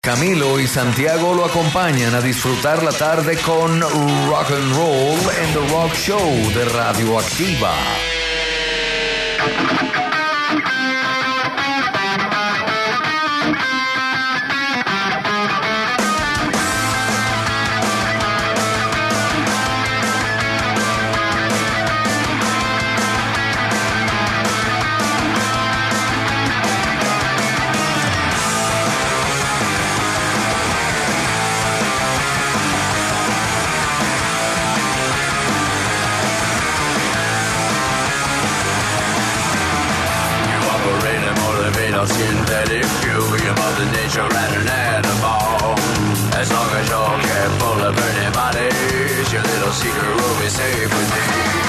Camilo y Santiago lo acompañan a disfrutar la tarde con Rock and Roll en The Rock Show de Radioactiva. Synthetic fuel, your mother nature and an animal. As long as you're careful of burning bodies, your little secret will be safe with me.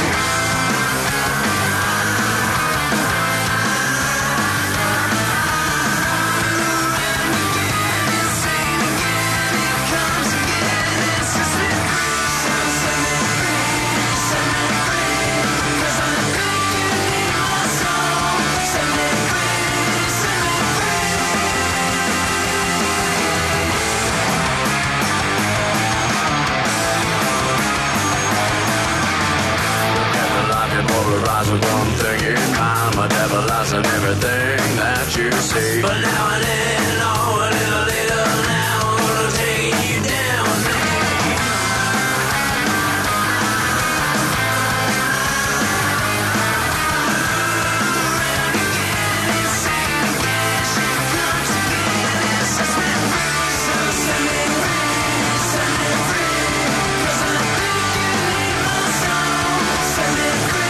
One thing in mind, my devil lies in everything that you see. But now and then, oh, a little later now, I'm gonna take you down with me. Around again, insane again, she comes again, and sets me free. So set me free, 'cause I think you need my soul. Set me free.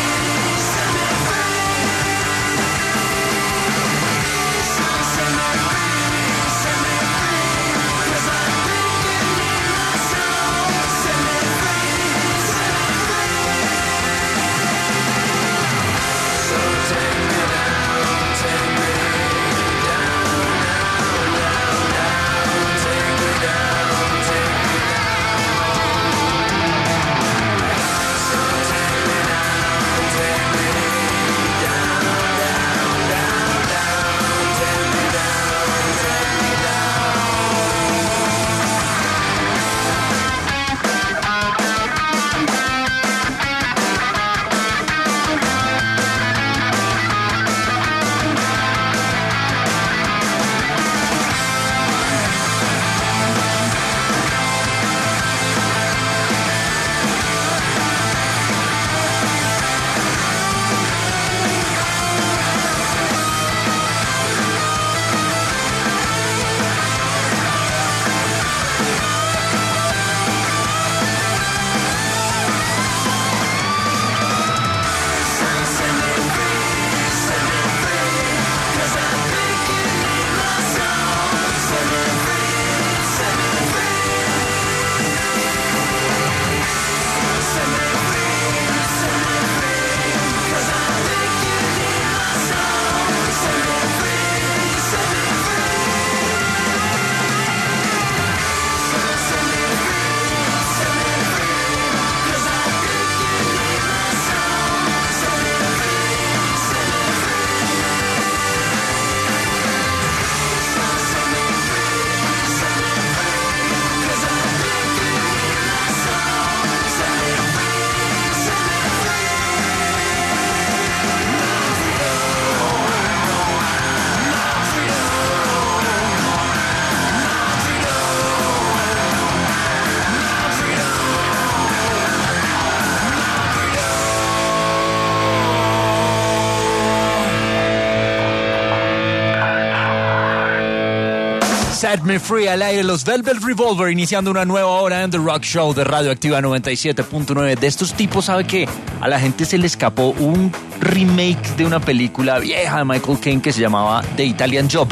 Set Me Free al aire, los Velvet Revolver, iniciando una nueva hora en The Rock Show de Radioactiva 97.9. De estos tipos, ¿sabe qué? A la gente se le escapó un remake de una película vieja de Michael Caine que se llamaba The Italian Job.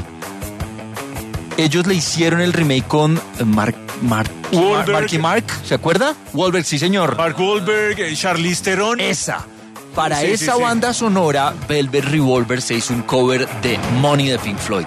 Ellos le hicieron el remake con Marky Mark, ¿se acuerda? Wahlberg, sí señor. Mark Wahlberg, Charlize Theron. Esa. Para esa banda sonora, Velvet Revolver se hizo un cover de Money de Pink Floyd.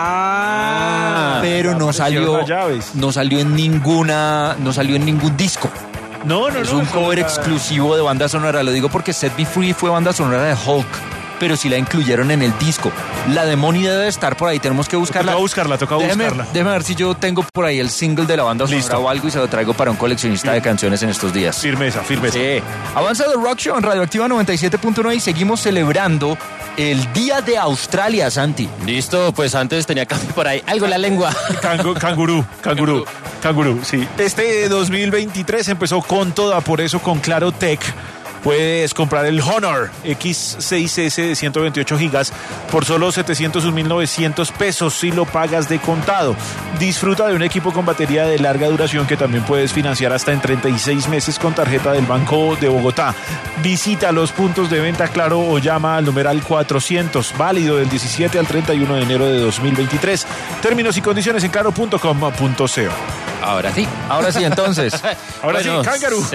Pero no salió en ningún disco. No. Es un cover exclusivo de banda sonora. Lo digo porque Set Me Free fue banda sonora de Hulk. pero sí la incluyeron en el disco. La de Money debe estar por ahí, tenemos que buscarla. Toca buscarla. Déjame ver si yo tengo por ahí el single de la banda sonora Listo. o algo y se lo traigo para un coleccionista de canciones en estos días. Firmeza. Sí. Avanza The Rock Show en Radioactiva 97.9 y seguimos celebrando el Día de Australia, Santi. Listo, pues antes tenía café por ahí. Algo en la lengua. Cangurú, sí. Este 2023 empezó con toda, por eso con Claro Tech puedes comprar el Honor X6S de 128 gigas por solo 701.900 pesos si lo pagas de contado. Disfruta de un equipo con batería de larga duración que también puedes financiar hasta en 36 meses con tarjeta del Banco de Bogotá. Visita los puntos de venta Claro o llama al numeral 400, válido del 17 al 31 de enero de 2023. Términos y condiciones en claro.com.co. Ahora sí. Ahora sí, entonces. Ahora Bueno, sí, Kangaroo.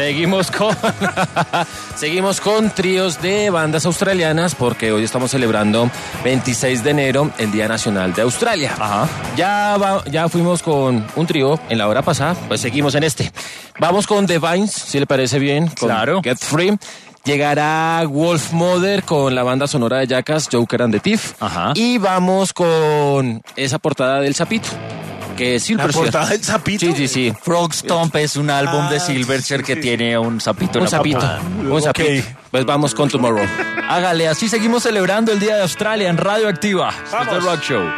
Seguimos con tríos de bandas australianas porque hoy estamos celebrando 26 de enero, el Día Nacional de Australia. Ajá. Ya fuimos con un trío en la hora pasada, pues seguimos en este. Vamos con The Vines, si le parece bien, con Claro. Get Free. Llegará Wolf Mother con la banda sonora de Jackass, Joker and the Thief. Ajá. Y vamos con esa portada del Sapito, que es La Silverchair. portada del sapito. Sí. Frog Stomp es un álbum de Silverchair que tiene un sapito en Un la sapito. portada. Un sapito. Pues vamos con Tomorrow. Hágale, así seguimos celebrando el Día de Australia en Radioactiva. Vamos. The Rock Show.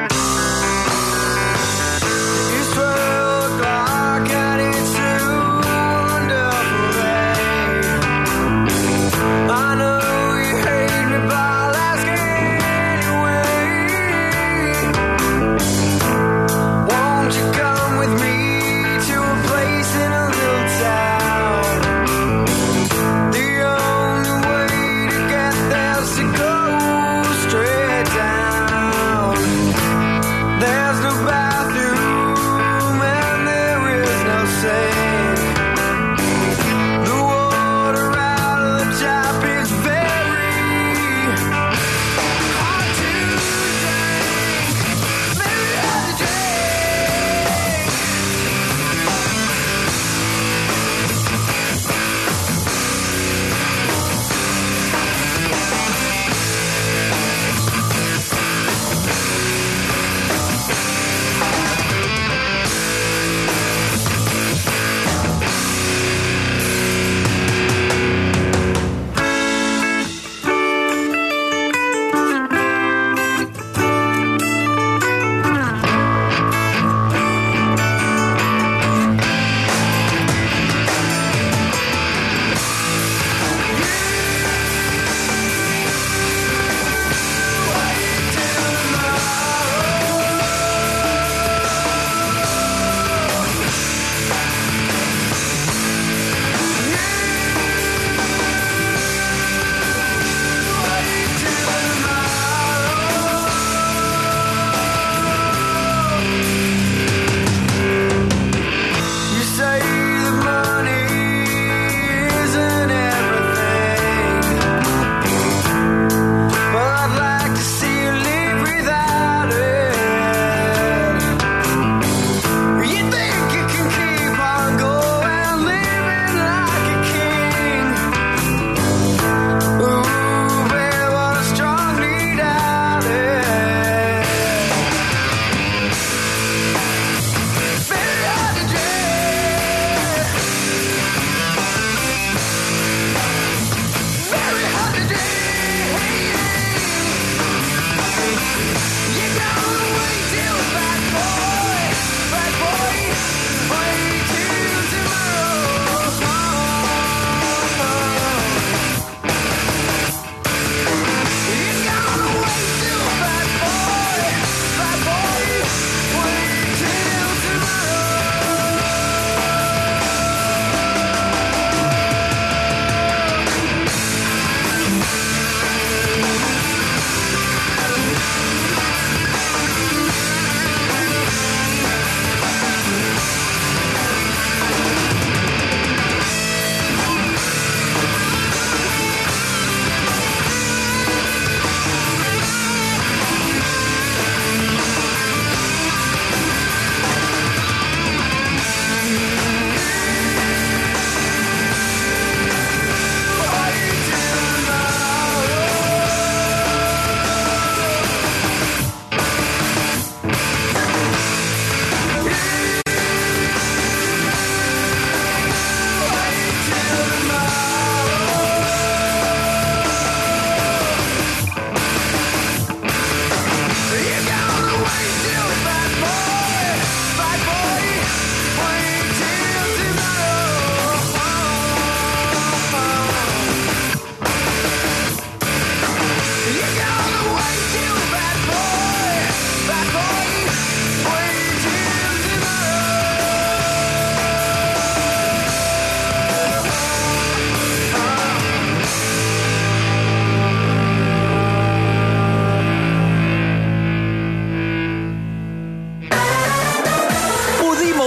It's 12 o'clock and it's a wonderful day. I know you hate me, but I'll ask anyway. Won't you come with me to a place in a little town? The only way to get there is to go straight down.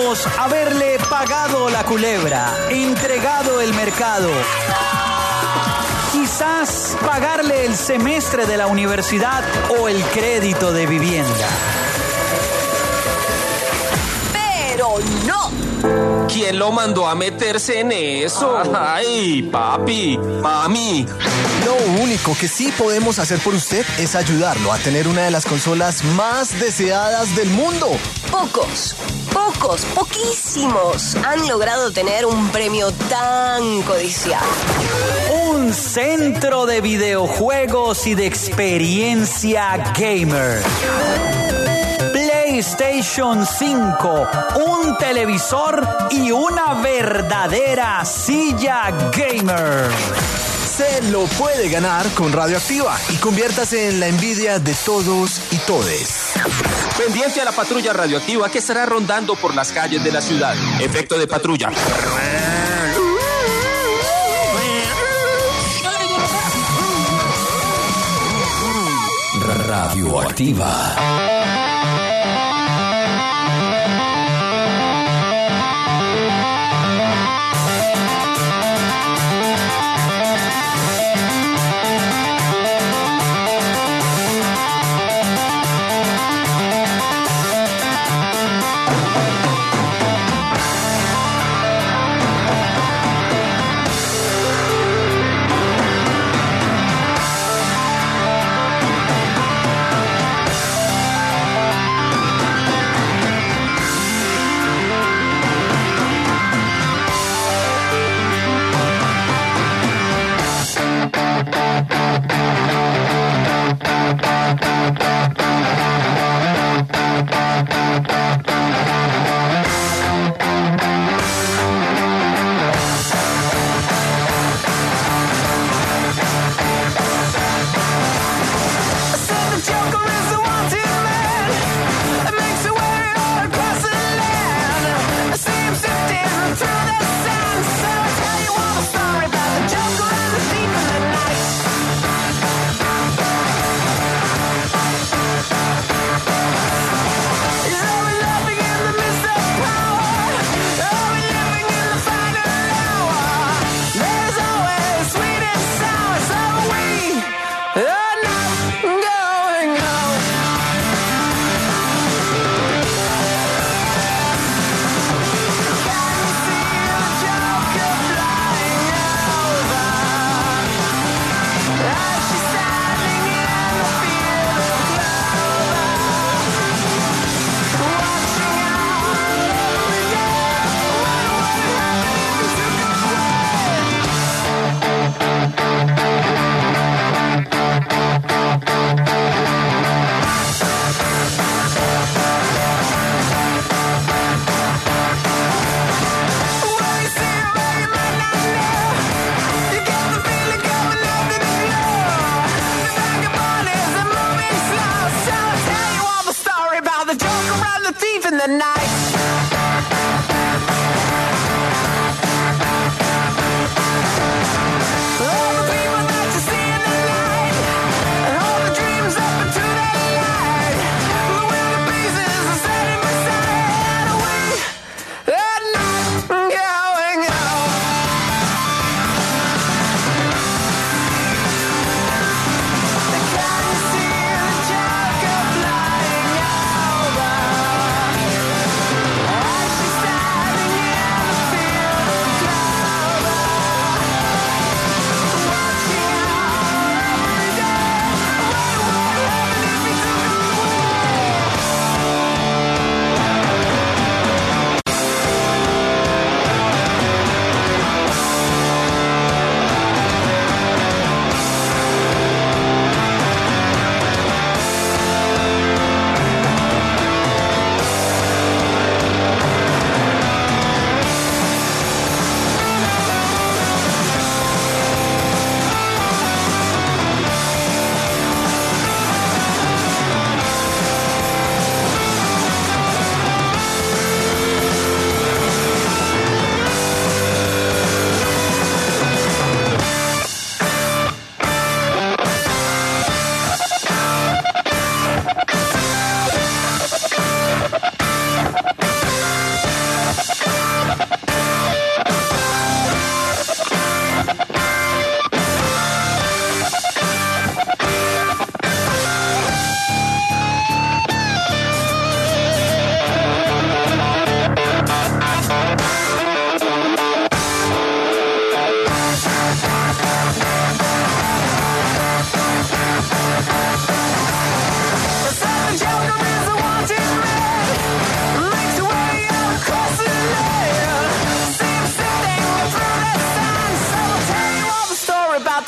podemos haberle pagado la culebra, entregado el mercado. Quizás pagarle el semestre de la universidad o el crédito de vivienda. Pero no. ¿Quién lo mandó a meterse en eso? Ay, papi, mami. Lo único que sí podemos hacer por usted es ayudarlo a tener una de las consolas más deseadas del mundo. Poquísimos han logrado tener un premio tan codiciado. Un centro de videojuegos y de experiencia gamer. PlayStation 5, un televisor y una verdadera silla gamer. Se lo puede ganar con Radioactiva y conviértase en la envidia de todos y todes. Pendiente a la patrulla radioactiva que estará rondando por las calles de la ciudad. Efecto de patrulla. Radioactiva.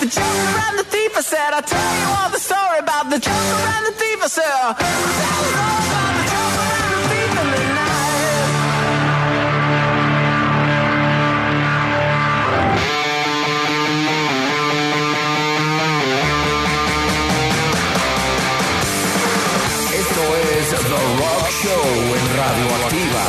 joker and the thief. I said, I'll tell you all the story about the joker and the thief. I said, I'll tell you all about the joker and the thief in the night. Esto es The Rock Show en Radioactiva.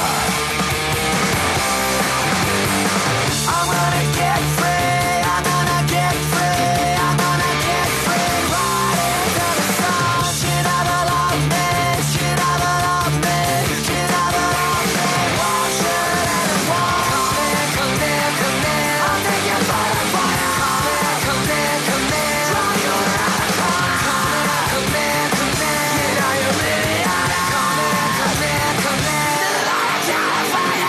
I'm gonna get free, I'm gonna get free, I'm gonna get free. Right into the sun, she never loved me, she never loved me, she never loved me. Wash it and wash. Come in, I'll take your butterfly. Come in, draw you around the corner. Come in, you know you're really out of. Come in, to the light of California.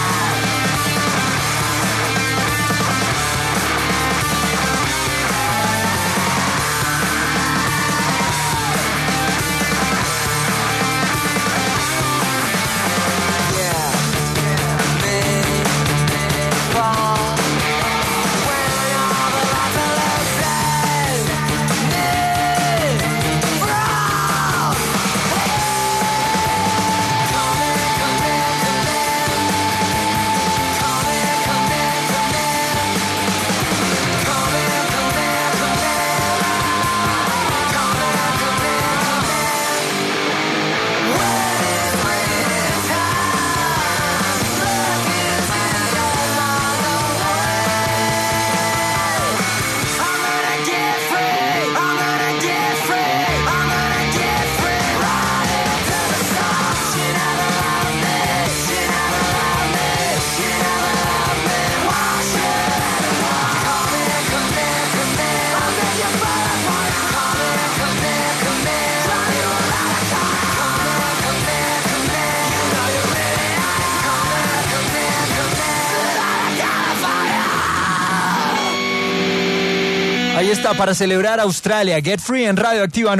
Ahí está, para celebrar Australia, Get Free en Radioactiva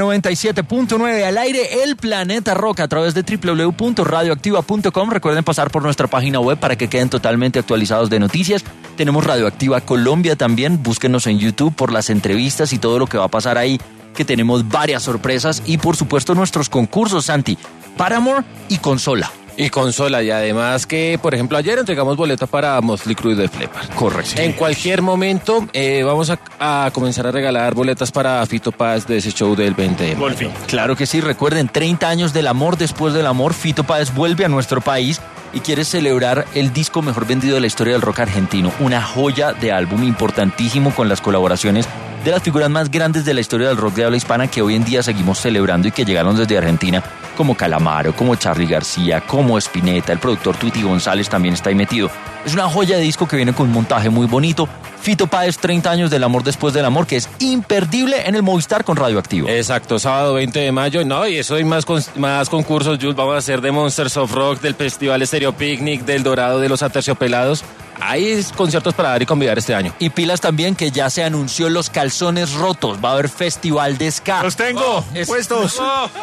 97.9 al aire, el Planeta Rock a través de www.radioactiva.com. Recuerden pasar por nuestra página web para que queden totalmente actualizados de noticias. Tenemos Radioactiva Colombia también, búsquenos en YouTube por las entrevistas y todo lo que va a pasar ahí, que tenemos varias sorpresas y por supuesto nuestros concursos, Santi, Paramore y Consola. Y consola, y además que, por ejemplo, ayer entregamos boleta para Motley Crue de Fleppard. Correcto. En cualquier momento vamos a comenzar a regalar boletas para Fito Páez de ese show del 20 de mayo. Golfi. Claro que sí, recuerden, 30 años del amor después del amor, Fito Páez vuelve a nuestro país y quiere celebrar el disco mejor vendido de la historia del rock argentino, una joya de álbum importantísimo con las colaboraciones de las figuras más grandes de la historia del rock de habla hispana que hoy en día seguimos celebrando y que llegaron desde Argentina, como Calamaro, como Charly García, como Spinetta, el productor Tweety González también está ahí metido. Es una joya de disco que viene con un montaje muy bonito. Fito Páez, 30 años del amor después del amor, que es imperdible en el Movistar con Radioactivo. Exacto, sábado 20 de mayo. No, y eso hay más concursos, Jules. Vamos a hacer de Monsters of Rock, del Festival Estéreo Picnic, del Dorado de los Aterciopelados. Hay conciertos para dar y convidar este año. Y pilas también que ya se anunció los calzones rotos. Va a haber festival de ska. Los tengo puestos.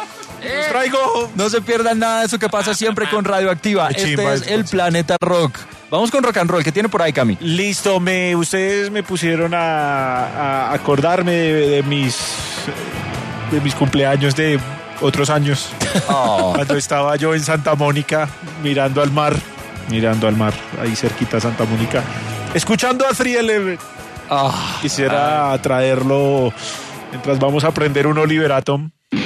Los traigo. No se pierdan nada de eso que pasa siempre con Radioactiva. Qué Este chimba es eso. el Planeta Rock. Vamos con rock and roll. ¿Qué tiene por ahí, Cami? Listo, ustedes me pusieron a acordarme de mis cumpleaños de otros años. Oh. Cuando estaba yo en Santa Mónica mirando al mar, ahí cerquita de Santa Mónica, escuchando a 311. Quisiera traerlo mientras vamos a aprender un Oliver Atom.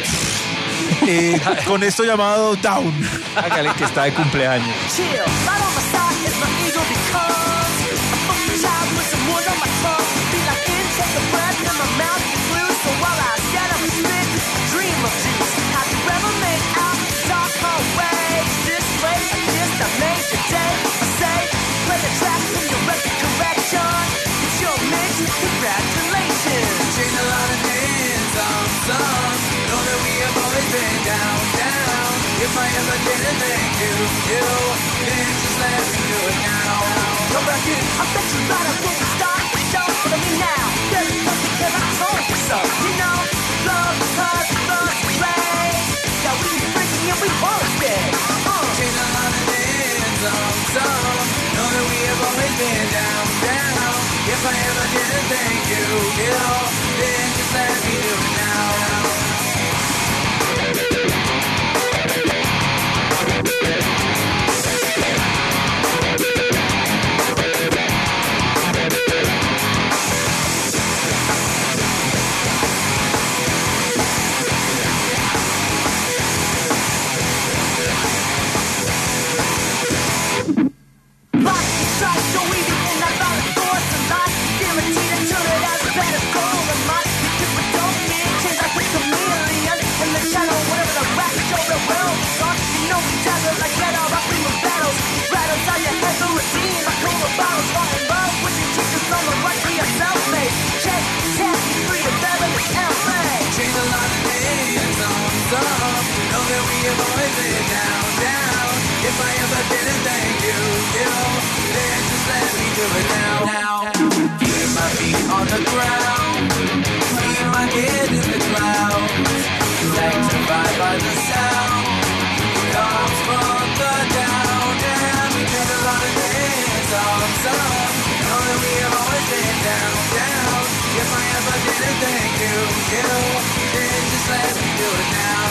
Con esto llamado Down. Hágale que está de cumpleaños. Chill, right on my side is my ego becomes a fucking child with some words on my tongue. Be like in, take a breath in my mouth is blue. So while I stand up and spit, dream of juice. Have you ever made out the dark hallway? This place I kissed, I made your day. I say, play the track in your record correction. It's your mix, congratulations. Change a lot of names on songs. Know that we have always been down, down. If I ever didn't thank you, then just let me do it now. Come back in, I bet you right up when we start the show. But I mean now, there's nothing that I told you so. You know, love hurts, love rain. Yeah, we be freaking and we won't stay. Change a lot of names on some. Know that we have always been down, down. If I ever didn't thank you, then just let me do it now. If I ever didn't thank you, then just let me do it now. Keep my feet on the ground, keep my head in the clouds, sanctified by the sound, comes from the down. And we did a lot of things awesome, know that we have always been down. If I ever didn't thank you, then just let me do it now.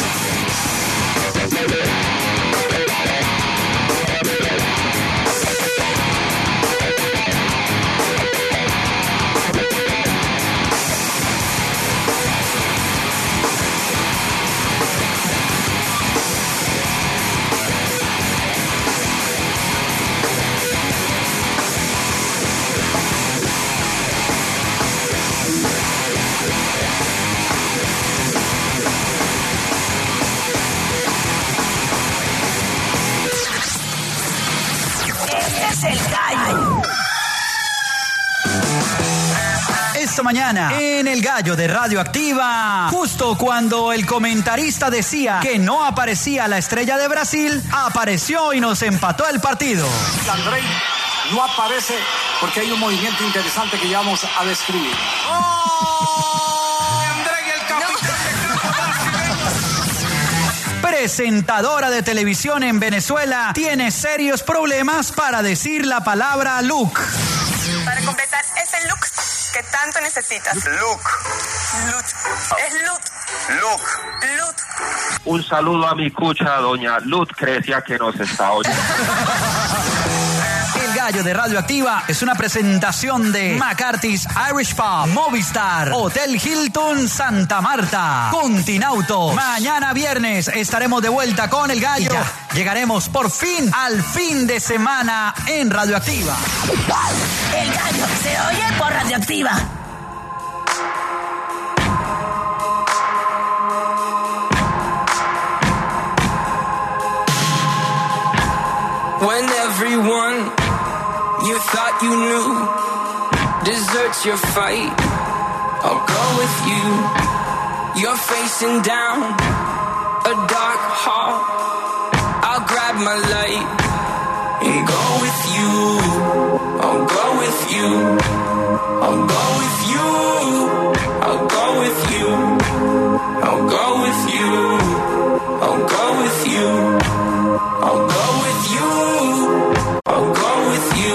Esta mañana, en El Gallo de Radioactiva, justo cuando el comentarista decía que no aparecía la estrella de Brasil, apareció y nos empató el partido. Andrei no aparece porque hay un movimiento interesante que ya vamos a describir. Presentadora de televisión en Venezuela tiene serios problemas para decir la palabra look. Para completar ese look que tanto necesitas. Look. Es look. Un saludo a mi cucha, doña Lucrecia, que nos está oyendo. El Gallo de Radioactiva es una presentación de McCarthy's Irish Pub, Movistar, Hotel Hilton Santa Marta, Continauto. Mañana viernes estaremos de vuelta con El Gallo. Llegaremos por fin al fin de semana en Radioactiva. El Gallo se oye por Radioactiva. When everyone you thought you knew deserts your fight, I'll go with you. You're facing down a dark hall, I'll grab my light and go with you. I'll go with you. I'll go with you. I'll go with you. I'll go with you. I'll go with you. I'll go with you. I'll go with you.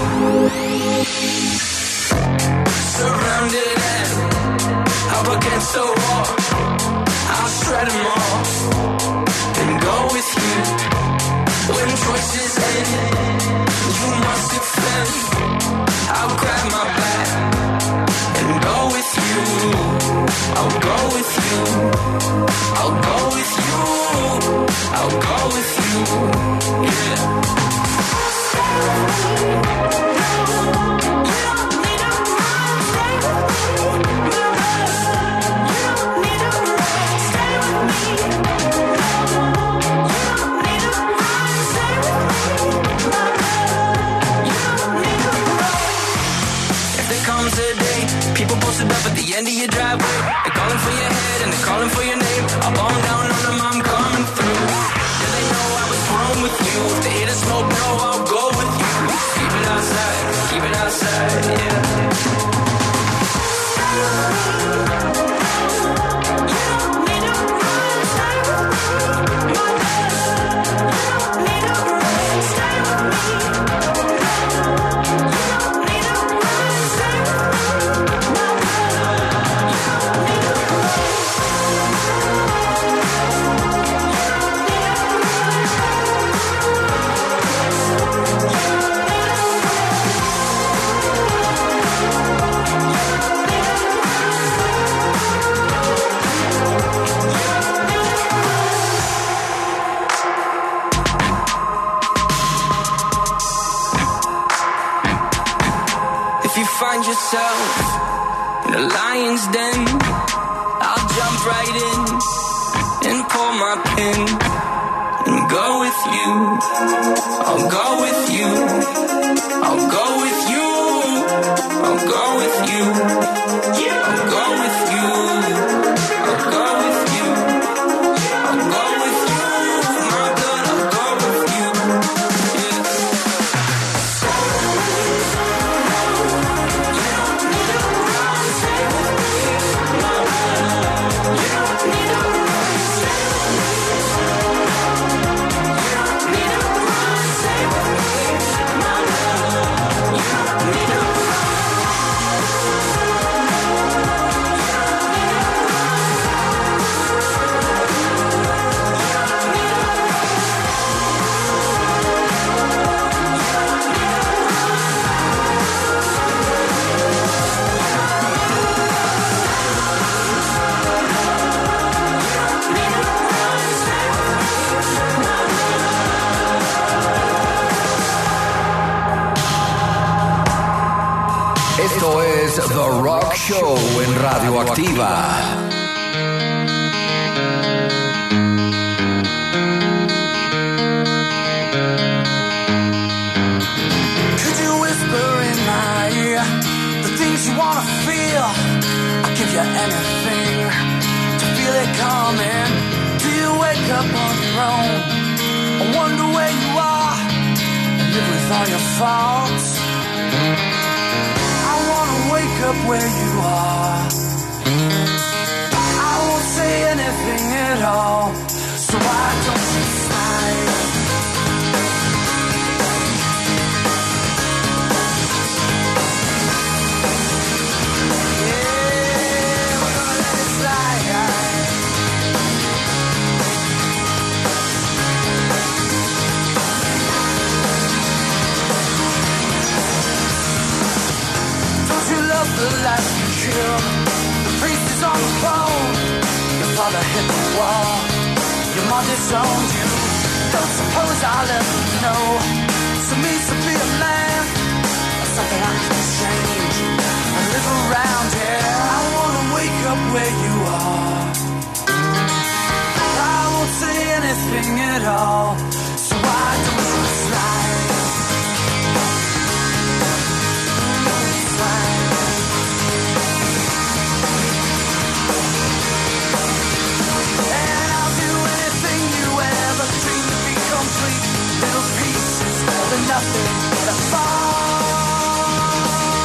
Surrounded and up against the wall, I'll shred them all and go with you. When choices end, you must defend. I'll grab my back and go with you. I'll go with you. I'll go with you. I'll go with you. Yeah. Up at the end of your driveway, they're calling for your head and they're calling for your name. I'll bomb down on them, I'm coming through. Yeah, they know I was born with you. If they hit a smoke now, find yourself in a lion's den, I'll jump right in and pull my pin and go with you. I'll go with you. I'll go with you. I'll go with you. I'll go with you. I'll go with you. I'll go with you. My God, I'll go with you. Yeah. You don't need a run, stay with me. No, you don't need a run, stay with me. You don't need a run, stay with me. No, you don't need a run. Esto es The Rock Show en Radioactiva. Could you whisper in my ear the things you wanna feel? I'll give you anything to feel it coming. Do you wake up on your own? I wonder where you are and live with all your faults. I wanna wake up where you are. I won't say anything at all, so why don't you slide? Yeah, we're gonna let it slide. Don't you love the life you killed? The priest is on the phone. Your father hit the wall. Your mom disowned you. Don't suppose I'll ever know. So means to be a man, or something I can change. I live around here. I wanna wake up where you are. I won't say anything at all. So why don't you slide? And I'll do anything you ever dreamed to be complete. Little pieces of nothing that fall.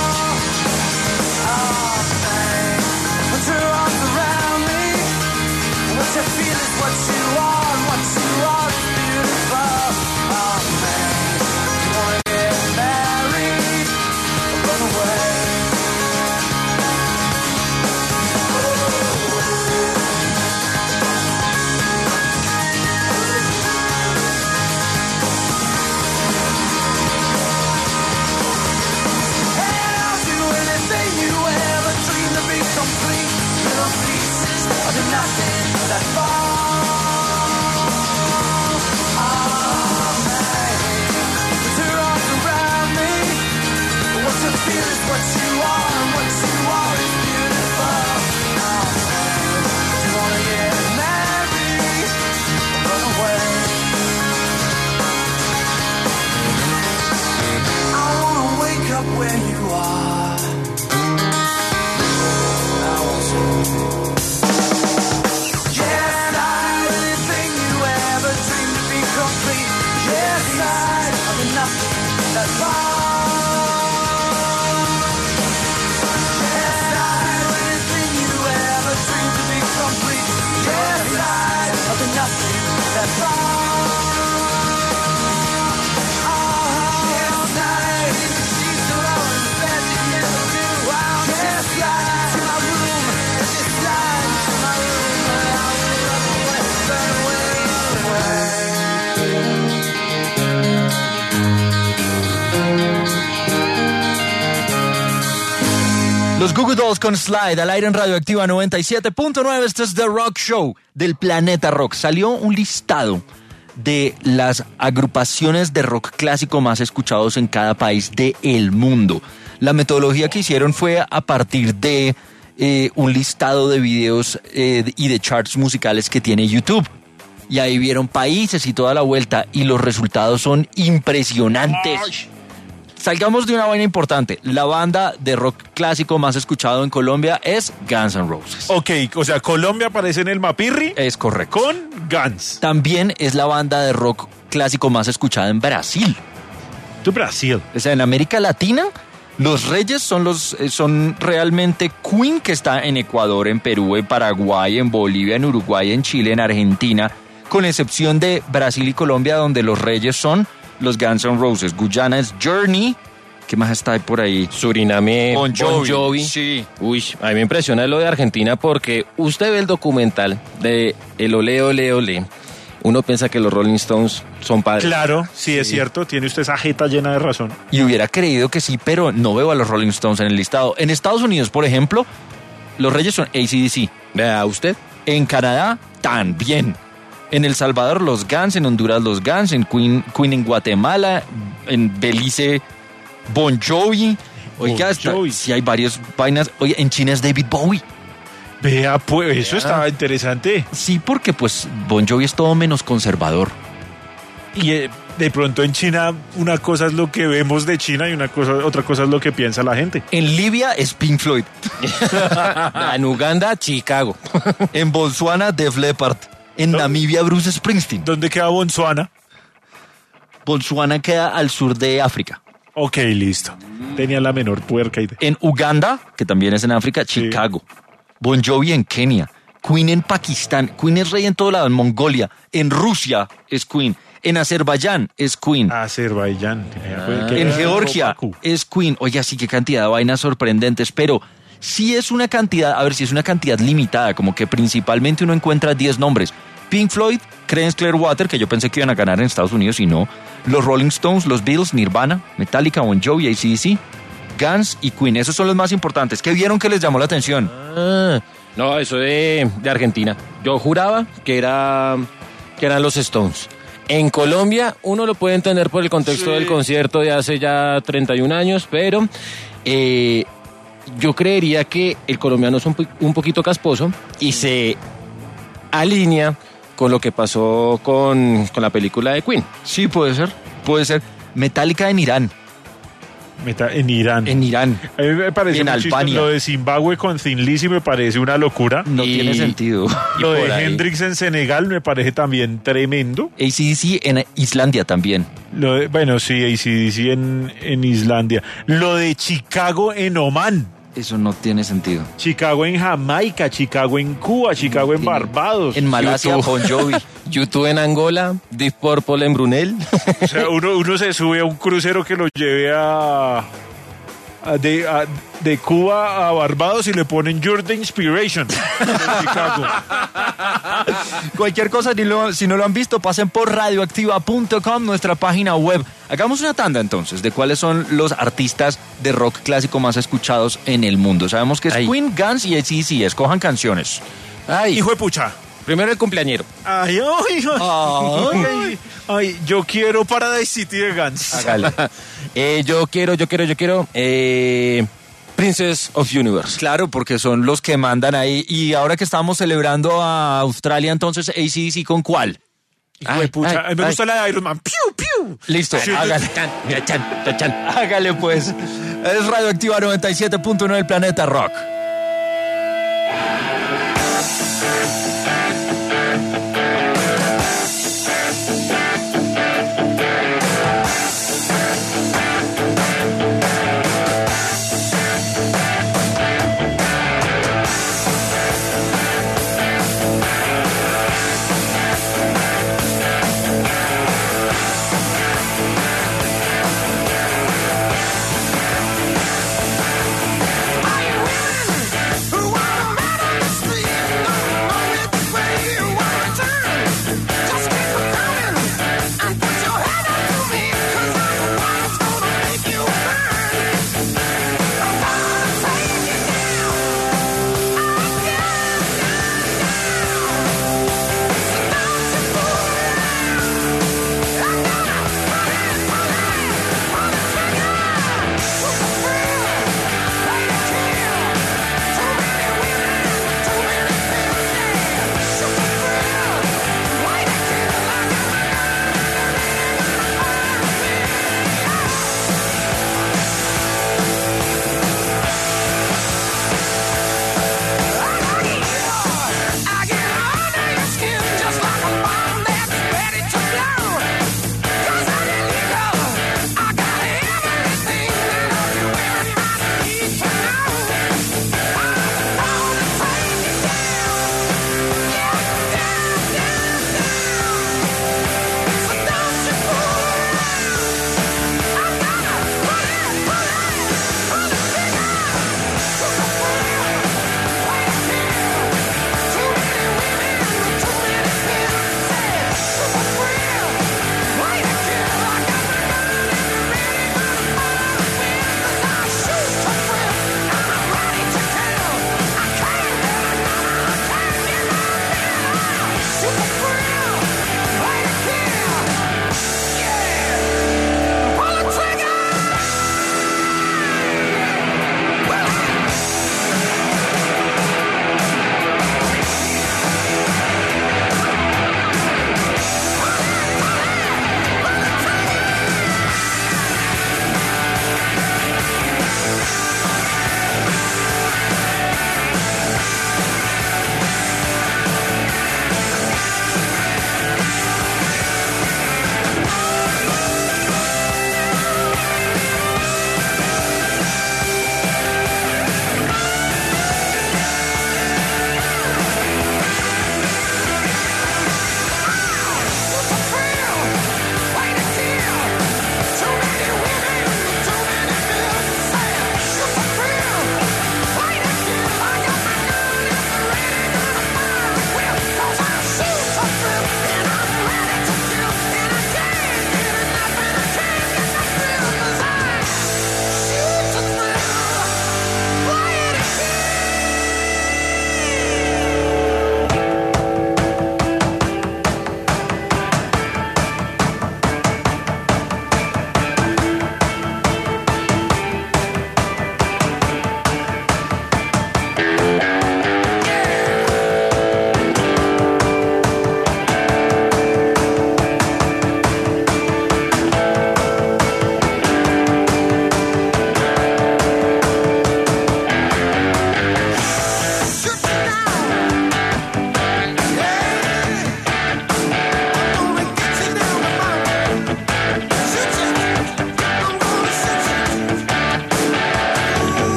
Oh, man. Put your arms around me. What you feel is what you are, and what you are is beautiful. Oh, man. You wanna get married or run away? And I'll do anything you ever dreamed to be complete. Little pieces of the nothing that fall. Oh, man. Put your arms around me. What you feel is what you are, and what you are is beautiful. Oh, man. You wanna get married or run away? I wanna wake up where you are. I want to. Yes, anything you ever dreamed to be complete. Yes, I've been nothing that fall. Yes, anything you ever dreamed to be complete. Yes, I've been nothing that fall. Los Goo Goo Dolls con Slide al aire en Radioactiva 97.9. Este es The Rock Show del Planeta Rock. Salió un listado de las agrupaciones de rock clásico más escuchados en cada país del mundo. La metodología que hicieron fue a partir de un listado de videos y de charts musicales que tiene YouTube. Y ahí vieron países y toda la vuelta y los resultados son impresionantes. Salgamos de una vaina importante. La banda de rock clásico más escuchado en Colombia es Guns N' Roses. Ok, o sea, Colombia aparece en el Mapirri. Es correcto. Con Guns. También es la banda de rock clásico más escuchada en Brasil. De Brasil. O sea, en América Latina, los reyes son realmente Queen, que está en Ecuador, en Perú, en Paraguay, en Bolivia, en Uruguay, en Chile, en Argentina, con excepción de Brasil y Colombia, donde los reyes son los Guns N' Roses. Guyana es Journey. ¿Qué más está ahí por ahí? Suriname, Bon Jovi. Sí. Uy, a mí me impresiona lo de Argentina porque usted ve el documental de El Olé, Olé, Olé. Uno piensa que los Rolling Stones son padres. Claro, sí, es cierto. Tiene usted esa jeta llena de razón. Y hubiera creído que sí, pero no veo a los Rolling Stones en el listado. En Estados Unidos, por ejemplo, los reyes son AC/DC. Vea usted. En Canadá, también. En El Salvador, los Guns. En Honduras, los Guns. En Queen en Guatemala. En Belice, Bon Jovi. Oiga, sí hay varias vainas. Oye, en China es David Bowie. Vea, pues eso estaba interesante. Sí, porque pues Bon Jovi es todo menos conservador. Y de pronto en China una cosa es lo que vemos de China y otra cosa es lo que piensa la gente. En Libia es Pink Floyd. En Uganda, Chicago. En Botswana, Def Leppard. En Namibia, Bruce Springsteen. ¿Dónde queda Botswana? Botswana queda al sur de África. Ok, listo. Tenía la menor puerca idea. En Uganda, que también es en África, Chicago. Sí. Bon Jovi en Kenia. Queen en Pakistán. Queen es rey en todo lado. En Mongolia. En Rusia es Queen. En Azerbaiyán es Queen. Azerbaiyán. En Georgia es Queen. Oye, sí, qué cantidad de vainas sorprendentes. Pero sí es una cantidad, a ver si es una cantidad limitada, como que principalmente uno encuentra 10 nombres. Pink Floyd, Creedence Clearwater, que yo pensé que iban a ganar en Estados Unidos y no. Los Rolling Stones, los Beatles, Nirvana, Metallica, Bon Jovi, AC/DC, Guns y Queen. Esos son los más importantes. ¿Qué vieron que les llamó la atención? No, eso de Argentina. Yo juraba que eran los Stones. En Colombia uno lo puede entender por el contexto del concierto de hace ya 31 años, pero yo creería que el colombiano es un poquito casposo y se alinea con lo que pasó con la película de Queen. Sí, puede ser. Metallica en Irán. En Irán. En Irán. A mí me parece en Albania. Lo de Zimbabue con Thin Lizzy me parece una locura. No tiene sentido. Lo de Hendrix en Senegal me parece también tremendo. AC/DC en Islandia también. Bueno, sí, AC/DC en Islandia. Lo de Chicago en Omán. Eso no tiene sentido. Chicago en Jamaica, Chicago en Cuba, Chicago en Barbados. En Malasia, Bon Jovi. YouTube en Angola, Deep Purple en Brunel. O sea, uno se sube a un crucero que lo lleve de Cuba a Barbados y le ponen You're the Inspiration en Chicago. Cualquier cosa, si no lo han visto, pasen por radioactiva.com, nuestra página web. Hagamos una tanda entonces de cuáles son los artistas de rock clásico más escuchados en el mundo. Sabemos que es Queen, Guns y AC/DC. Escojan canciones. Hijo de pucha. Primero el cumpleañero. Ay, yo quiero Paradise City de Guns. Hágale. Yo quiero Princess of Universe. Claro, porque son los que mandan ahí. Y ahora que estamos celebrando a Australia, entonces AC/DC, ¿con cuál? Hijo de pucha. Me gusta la de Iron Man. ¡Piu, piu! Listo, hágale. Hágale pues. Es Radioactiva 97.9 el Planeta Rock. Who wanna ride on the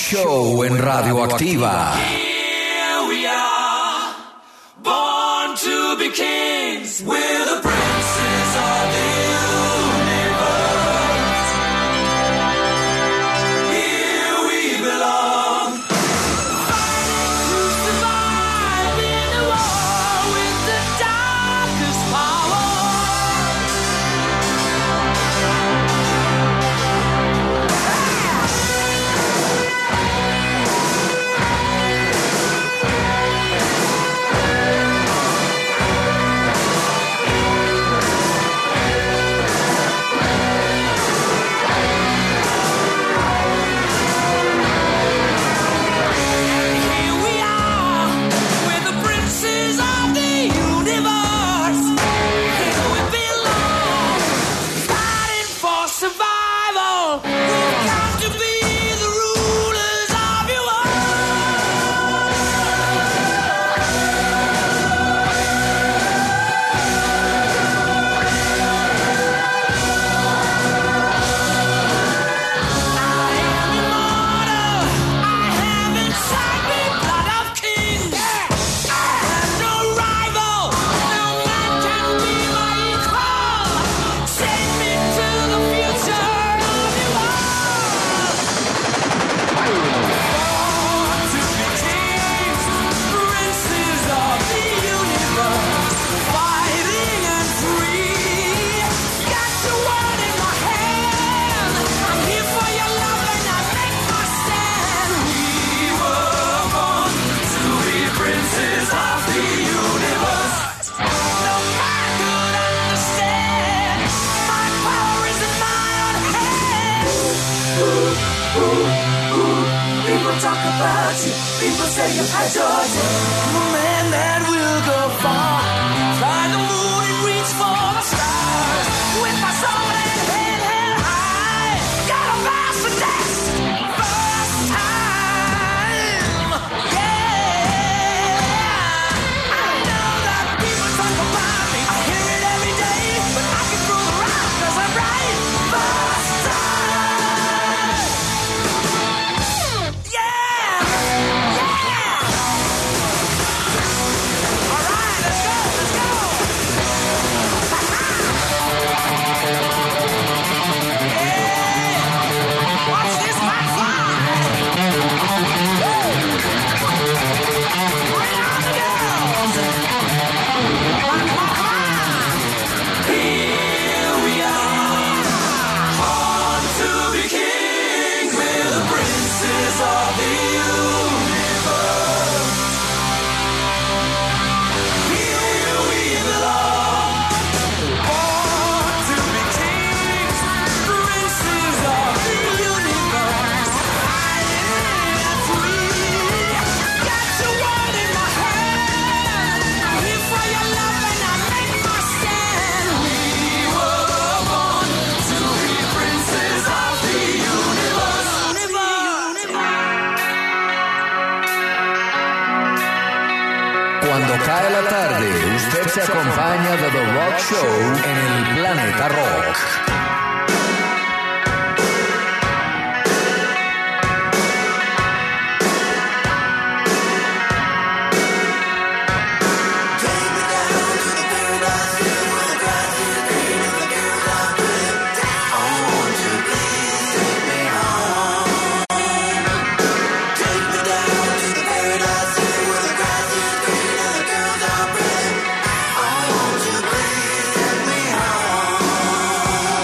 Show en Radioactiva. Here we are, born to be kings, we're the princes of the universe. Here we belong, fighting to survive in a war with the darkest power. People talk about you, people say you've had your day. I'm a man that will go far, fly the moon and reach for the stars. With my soul and head held high, got a Mercedes, first time, yeah. I know that people talk about me, I hear it every day, but I can prove it right, 'cause I'm right, first time. Cuando cae la tarde, usted se acompaña de The Rock Show en el Planeta Rock. Oh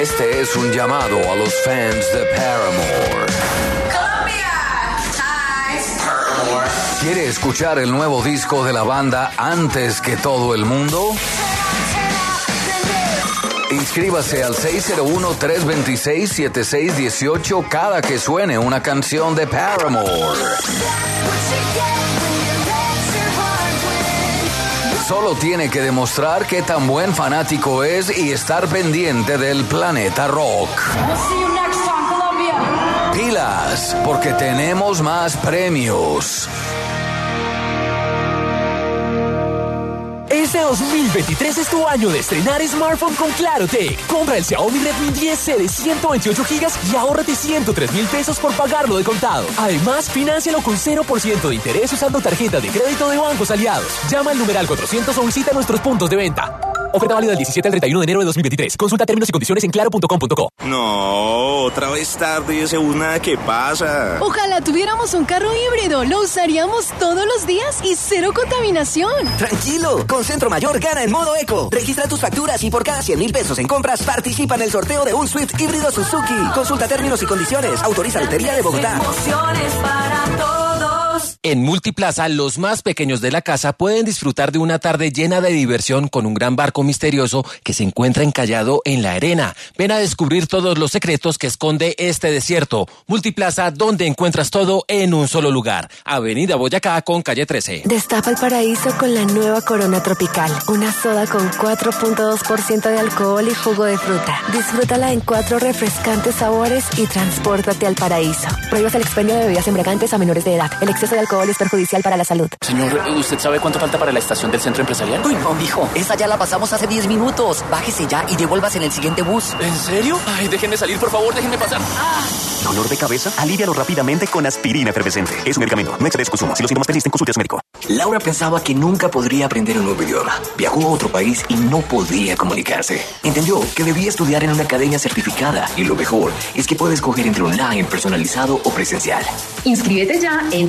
Este es un llamado a los fans de Paramore. ¿Quiere escuchar el nuevo disco de la banda antes que todo el mundo? Inscríbase al 601-326-7618 cada que suene una canción de Paramore. Solo tiene que demostrar qué tan buen fanático es y estar pendiente del Planeta Rock. Pilas, porque tenemos más premios. Este 2023 es tu año de estrenar smartphone con Claro Tech. Compra el Xiaomi Redmi 10C de 128 GB y ahórrate 103,000 pesos por pagarlo de contado. Además, financialo con 0% de interés usando tarjetas de crédito de bancos aliados. Llama al numeral 400 o visita nuestros puntos de venta. Oferta válida del 17 al 31 de enero de 2023. Consulta términos y condiciones en claro.com.co. No, otra vez tarde y ese bus nada que pasa. Ojalá tuviéramos un carro híbrido. Lo usaríamos todos los días y cero contaminación. Tranquilo, con Centro Mayor gana en modo eco. Registra tus facturas y por cada 100,000 pesos en compras participa en el sorteo de un Swift híbrido Suzuki. Consulta términos y condiciones. Autoriza Lotería de Bogotá. Emociones para todos. En Multiplaza, los más pequeños de la casa pueden disfrutar de una tarde llena de diversión con un gran barco misterioso que se encuentra encallado en la arena. Ven a descubrir todos los secretos que esconde este desierto. Multiplaza, donde encuentras todo en un solo lugar. Avenida Boyacá con calle 13. Destapa el paraíso con la nueva Corona Tropical. Una soda con 4.2% de alcohol y jugo de fruta. Disfrútala en 4 refrescantes sabores y transpórtate al paraíso. Prohíbas el expendio de bebidas embriagantes a menores de edad. El exceso de alcohol es perjudicial para la salud. Señor, ¿usted sabe cuánto falta para la estación del centro empresarial? Uy, no, mijo. Esa ya la pasamos hace 10 minutos. Bájese ya y devuélvase en el siguiente bus. ¿En serio? Ay, déjenme salir, por favor, déjenme pasar. ¿Dolor de cabeza? Alívialo rápidamente con aspirina efervescente. Es un medicamento. No excedes consumo. Si los síntomas persisten, consulte a su médico. Laura pensaba que nunca podría aprender un nuevo idioma. Viajó a otro país y no podía comunicarse. Entendió que debía estudiar en una academia certificada y lo mejor es que puede escoger entre online, personalizado o presencial. Inscríbete ya en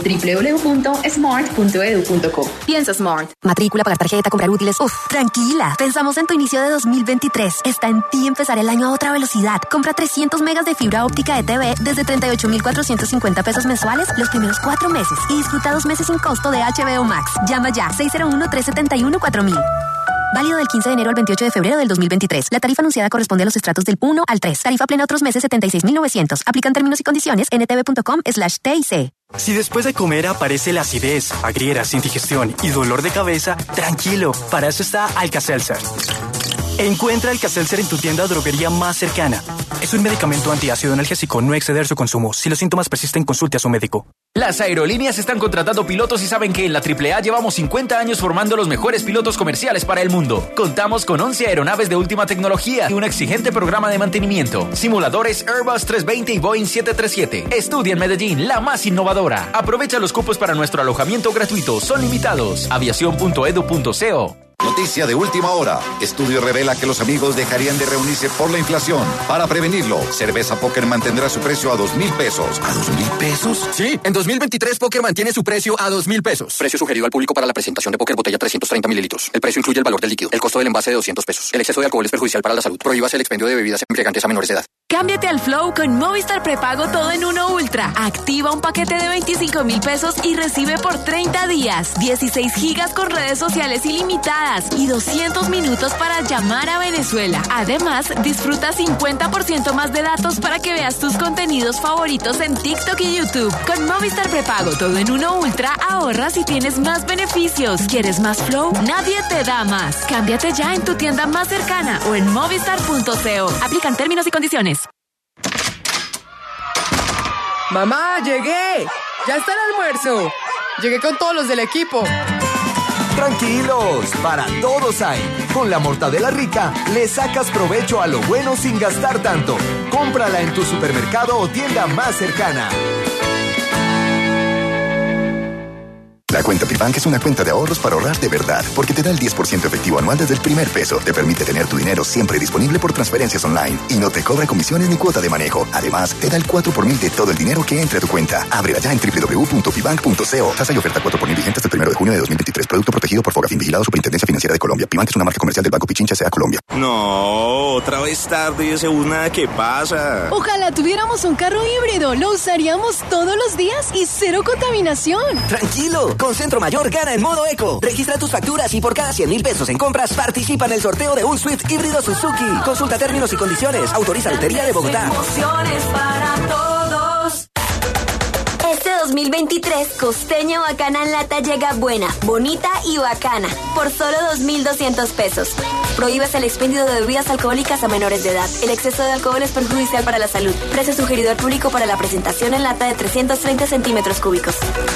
www.smart.edu.co. Piensa Smart. Matrícula, pagar tarjeta, comprar útiles. Uf, tranquila. Pensamos en tu inicio de 2023. Está en ti empezar el año a otra velocidad. Compra 300 megas de fibra óptica de TV desde 38,450 pesos mensuales los primeros 4 meses y disfruta 2 meses sin costo de HBO Max. Llama ya 601-371-4000. Válido del 15 de enero al 28 de febrero del 2023. La tarifa anunciada corresponde a los estratos del 1 al 3. Tarifa plena otros meses 76,900. Aplican términos y condiciones ntv.com/TIC. Si después de comer aparece la acidez, agrieras, indigestión y dolor de cabeza, tranquilo, para eso está Alka-Seltzer. Encuentra Alka-Seltzer en tu tienda o droguería más cercana. Es un medicamento antiácido analgésico, no exceder su consumo. Si los síntomas persisten, consulte a su médico. Las aerolíneas están contratando pilotos y saben que en la AAA llevamos 50 años formando los mejores pilotos comerciales para el mundo. Contamos con 11 aeronaves de última tecnología y un exigente programa de mantenimiento. Simuladores Airbus 320 y Boeing 737. Estudia en Medellín, la más innovadora. Aprovecha los cupos para nuestro alojamiento gratuito. Son limitados. Aviación.edu.co. Noticia de última hora. Estudio revela que los amigos dejarían de reunirse por la inflación. Para prevenirlo, Cerveza Póker mantendrá su precio a 2,000 pesos. ¿A 2,000 pesos? Sí, en 2023 Póker mantiene su precio a 2,000 pesos. Precio sugerido al público para la presentación de Póker botella 330 mililitros. El precio incluye el valor del líquido. El costo del envase de 200 pesos. El exceso de alcohol es perjudicial para la salud. Prohíbase el expendio de bebidas embriagantes a menores de edad. Cámbiate al Flow con Movistar Prepago Todo en Uno Ultra. Activa un paquete de 25,000 pesos y recibe por 30 días 16 gigas con redes sociales ilimitadas y 200 minutos para llamar a Venezuela. Además, disfruta 50% más de datos para que veas tus contenidos favoritos en TikTok y YouTube. Con Movistar Prepago Todo en Uno Ultra ahorras y tienes más beneficios. ¿Quieres más Flow? Nadie te da más. Cámbiate ya en tu tienda más cercana o en movistar.co. Aplican términos y condiciones. Mamá, llegué. Ya está el almuerzo. Llegué con todos los del equipo. Tranquilos, para todos hay. Con la mortadela rica, le sacas provecho a lo bueno sin gastar tanto. Cómprala en tu supermercado o tienda más cercana. La cuenta Pibank es una cuenta de ahorros para ahorrar de verdad, porque te da el 10% efectivo anual desde el primer peso. Te permite tener tu dinero siempre disponible por transferencias online y no te cobra comisiones ni cuota de manejo. Además, te da el 4 por mil de todo el dinero que entre a tu cuenta. Ábrela ya en www.pibank.co. Tasa y oferta 4 por mil vigente hasta el 1 de junio de 2023. Producto protegido por Fogafín, vigilado Superintendencia Financiera de Colombia. Pibank es una marca comercial del Banco Pichincha S.A. Colombia. No, otra vez tarde ese una, ¿qué pasa? Ojalá tuviéramos un carro híbrido. Lo usaríamos todos los días y cero contaminación. Tranquilo, con Centro Mayor gana en modo eco. Registra tus facturas y por cada 100,000 pesos en compras participa en el sorteo de un Swift híbrido Suzuki. Consulta términos y condiciones. Autoriza Lotería de Bogotá. Emociones para todos. Este 2023, Costeño Bacana en Lata llega buena, bonita y bacana, por solo 2.200 pesos. Prohíbes el expendio de bebidas alcohólicas a menores de edad. El exceso de alcohol es perjudicial para la salud. Precio sugerido al público para la presentación en lata de 330 centímetros cúbicos.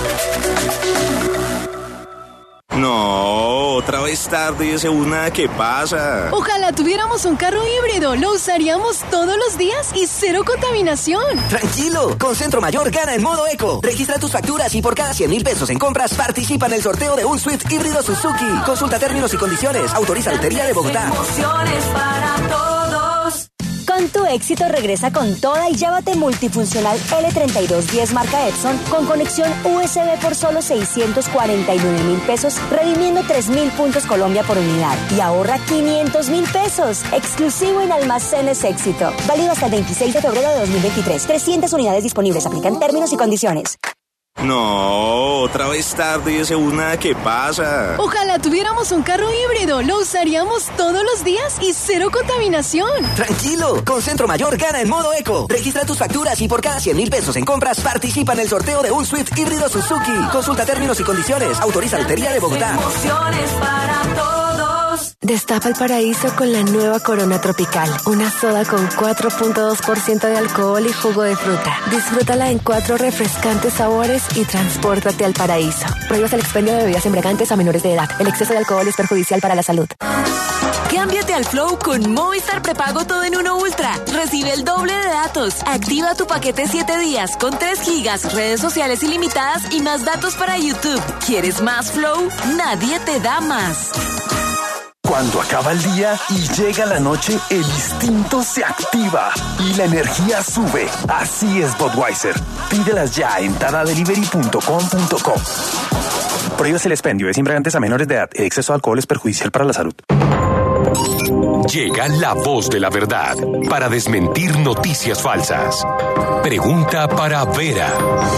No, otra vez tarde ese una, ¿qué pasa? Ojalá tuviéramos un carro híbrido. Lo usaríamos todos los días y cero contaminación. Tranquilo, con Centro Mayor gana en modo eco. Registra tus facturas y por cada 100,000 pesos en compras participa en el sorteo de un Swift híbrido Suzuki. Consulta términos y condiciones. Autoriza Lotería de Bogotá. Emociones para todos. Con tu éxito regresa con toda y llévate multifuncional L3210 marca Epson con conexión USB por solo 649,000 pesos, redimiendo 3,000 puntos Colombia por unidad y ahorra 500,000 pesos. Exclusivo en Almacenes Éxito. Válido hasta el 26 de febrero de 2023. 300 unidades disponibles. Aplican términos y condiciones. No, otra vez tarde ese una, ¿qué pasa? Ojalá tuviéramos un carro híbrido. Lo usaríamos todos los días y cero contaminación. Tranquilo, con Centro Mayor gana en modo eco. Registra tus facturas y por cada 100,000 pesos en compras participa en el sorteo de un Swift híbrido Suzuki. Consulta términos y condiciones. Autoriza Lotería de Bogotá. Emociones para todos. Destapa el paraíso con la nueva Corona Tropical. Una soda con 4.2% de alcohol y jugo de fruta. Disfrútala en 4 refrescantes sabores y transpórtate al paraíso. Prohíbas el expendio de bebidas embriagantes a menores de edad. El exceso de alcohol es perjudicial para la salud. Cámbiate al Flow con Movistar Prepago Todo en Uno Ultra. Recibe el doble de datos. Activa tu paquete 7 días con 3 gigas, redes sociales ilimitadas y más datos para YouTube. ¿Quieres más Flow? Nadie te da más. Cuando acaba el día y llega la noche, el instinto se activa y la energía sube. Así es Budweiser. Pídelas ya en tadadelivery.com.co. Prohíbes el expendio de embriagantes a menores de edad. El exceso de alcohol es perjudicial para la salud. Llega la voz de la verdad para desmentir noticias falsas. Pregunta para Vera.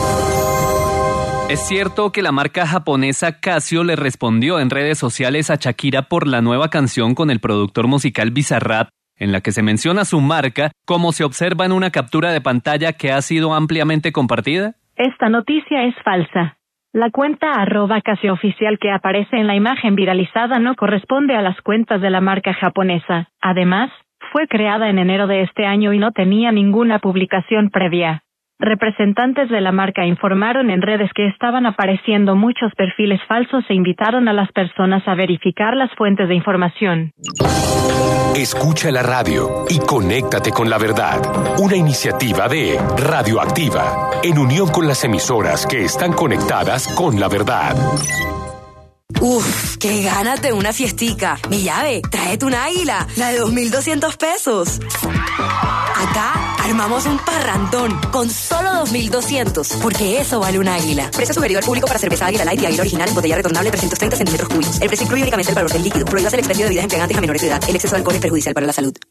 ¿Es cierto que la marca japonesa Casio le respondió en redes sociales a Shakira por la nueva canción con el productor musical Bizarrap, en la que se menciona su marca, como se observa en una captura de pantalla que ha sido ampliamente compartida? Esta noticia es falsa. La cuenta @CasioOficial que aparece en la imagen viralizada no corresponde a las cuentas de la marca japonesa. Además, fue creada en enero de este año y no tenía ninguna publicación previa. Representantes de la marca informaron en redes que estaban apareciendo muchos perfiles falsos e invitaron a las personas a verificar las fuentes de información. Escucha la radio y conéctate con la verdad. Una iniciativa de Radioactiva, en unión con las emisoras que están conectadas con la verdad. Uf, qué ganas de una fiestica. Mi llave, tráete un águila, la de 2.200 pesos. Acá armamos un parrandón con solo 2.200, porque eso vale un águila. Precio sugerido al público para cerveza Águila Light y Águila Original en botella retornable 330 centímetros cúbicos. El precio incluye únicamente el valor del líquido. Prohíbas el expendio de bebidas embriagantes a menores de edad. El exceso de alcohol es perjudicial para la salud.